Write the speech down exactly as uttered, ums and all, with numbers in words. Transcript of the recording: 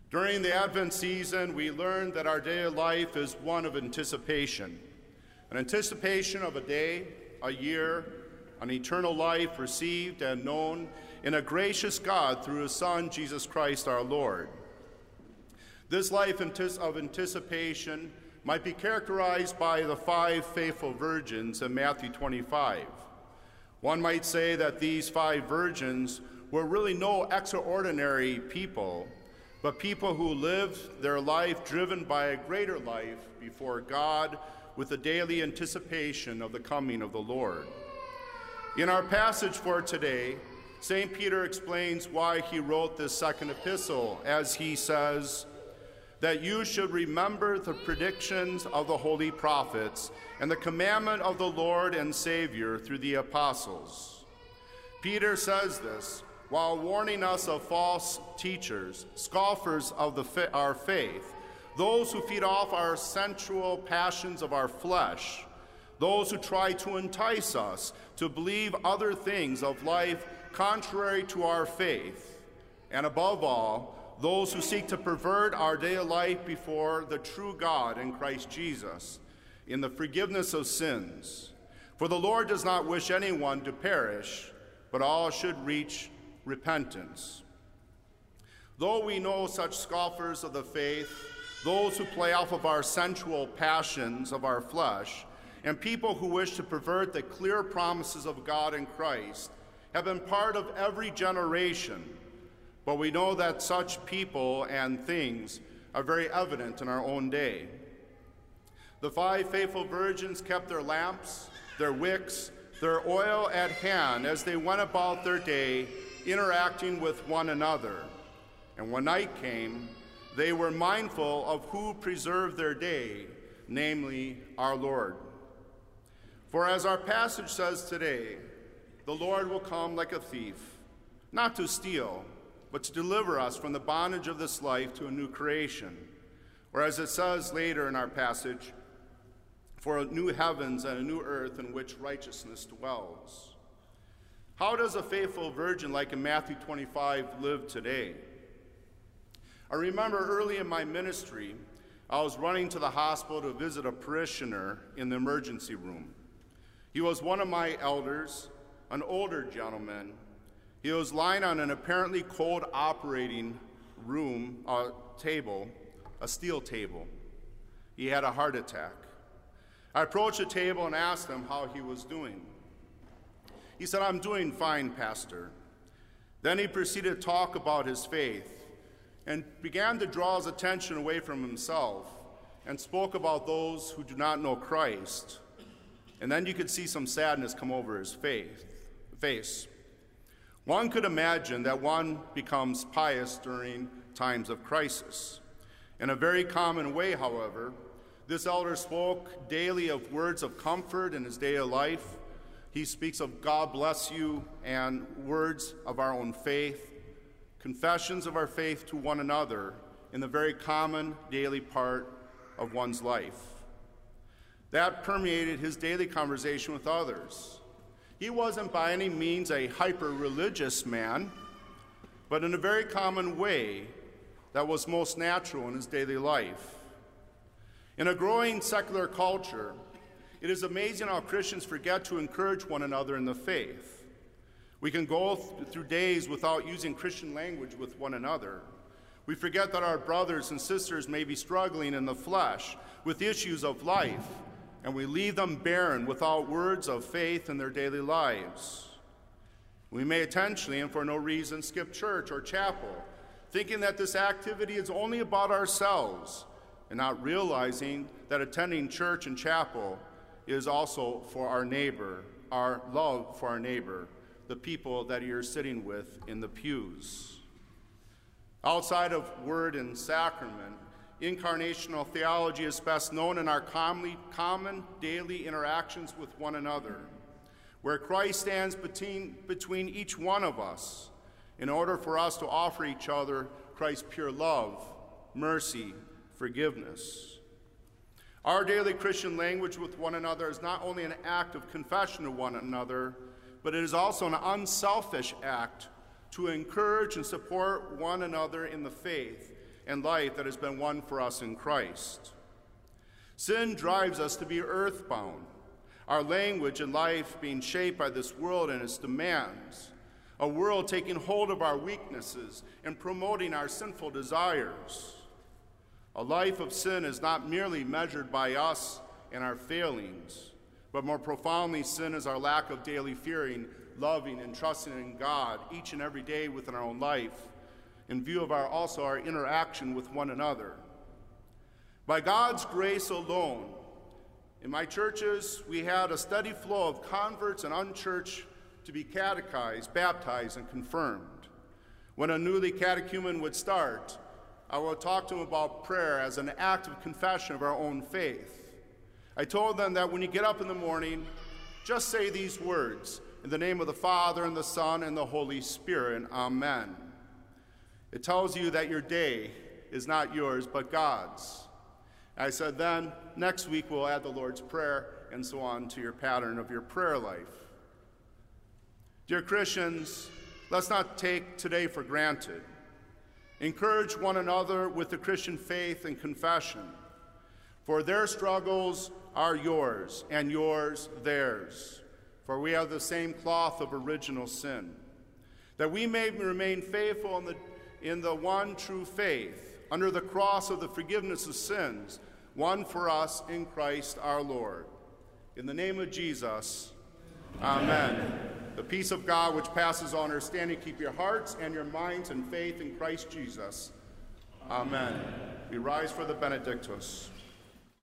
During the Advent season, we learn that our daily life is one of anticipation, an anticipation of a day, a year, an eternal life received and known in a gracious God through his Son, Jesus Christ our Lord. This life of anticipation might be characterized by the five faithful virgins in Matthew twenty-five. One might say that these five virgins were really no extraordinary people, but people who lived their life driven by a greater life before God with a daily anticipation of the coming of the Lord. In our passage for today, Saint Peter explains why he wrote this second epistle, as he says, that you should remember the predictions of the holy prophets and the commandment of the Lord and Savior through the apostles. Peter says this while warning us of false teachers, scoffers of the fa- our faith, those who feed off our sensual passions of our flesh, those who try to entice us to believe other things of life contrary to our faith, and above all, those who seek to pervert our daily life before the true God in Christ Jesus, in the forgiveness of sins. For the Lord does not wish anyone to perish, but all should reach repentance. Though we know such scoffers of the faith, those who play off of our sensual passions of our flesh, and people who wish to pervert the clear promises of God in Christ, have been part of every generation. But we know that such people and things are very evident in our own day. The five faithful virgins kept their lamps, their wicks, their oil at hand as they went about their day, interacting with one another. And when night came, they were mindful of who preserved their day, namely our Lord. For as our passage says today, the Lord will come like a thief, not to steal, but to deliver us from the bondage of this life to a new creation. Or as it says later in our passage, for a new heavens and a new earth in which righteousness dwells. How does a faithful virgin like in Matthew twenty-five live today? I remember early in my ministry, I was running to the hospital to visit a parishioner in the emergency room. He was one of my elders, an older gentleman. He was lying on an apparently cold operating room uh, table, a steel table. He had a heart attack. I approached the table and asked him how he was doing. He said, "I'm doing fine, Pastor." Then he proceeded to talk about his faith and began to draw his attention away from himself and spoke about those who do not know Christ. And then you could see some sadness come over his faith, face. One could imagine that one becomes pious during times of crisis. In a very common way, however, this elder spoke daily of words of comfort in his daily life. He speaks of God bless you and words of our own faith, confessions of our faith to one another in the very common daily part of one's life. That permeated his daily conversation with others. He wasn't by any means a hyper-religious man, but in a very common way that was most natural in his daily life. In a growing secular culture, it is amazing how Christians forget to encourage one another in the faith. We can go th- through days without using Christian language with one another. We forget that our brothers and sisters may be struggling in the flesh with issues of life, and we leave them barren without words of faith in their daily lives. We may intentionally and for no reason skip church or chapel, thinking that this activity is only about ourselves, and not realizing that attending church and chapel is also for our neighbor, our love for our neighbor, the people that you're sitting with in the pews. Outside of word and sacrament, incarnational theology is best known in our common, common daily interactions with one another, where Christ stands between, between each one of us in order for us to offer each other Christ's pure love, mercy, forgiveness. Our daily Christian language with one another is not only an act of confession to one another, but it is also an unselfish act to encourage and support one another in the faith and life that has been won for us in Christ. Sin drives us to be earthbound, our language and life being shaped by this world and its demands, a world taking hold of our weaknesses and promoting our sinful desires. A life of sin is not merely measured by us and our failings, but more profoundly, sin is our lack of daily fearing, loving, and trusting in God each and every day within our own life, in view of our also our interaction with one another. By God's grace alone, in my churches, we had a steady flow of converts and unchurched to be catechized, baptized, and confirmed. When a newly catechumen would start, I would talk to them about prayer as an act of confession of our own faith. I told them that when you get up in the morning, just say these words, in the name of the Father, and the Son, and the Holy Spirit, and Amen. It tells you that your day is not yours, but God's. I said, then, next week we'll add the Lord's Prayer, and so on to your pattern of your prayer life. Dear Christians, let's not take today for granted. Encourage one another with the Christian faith and confession, for their struggles are yours, and yours theirs. For we have the same cloth of original sin, that we may remain faithful in the, in the one true faith, under the cross of the forgiveness of sins, won for us in Christ our Lord. In the name of Jesus, amen. Amen. The peace of God, which passes all understanding, keep your hearts and your minds in faith in Christ Jesus. Amen. Amen. We rise for the Benedictus.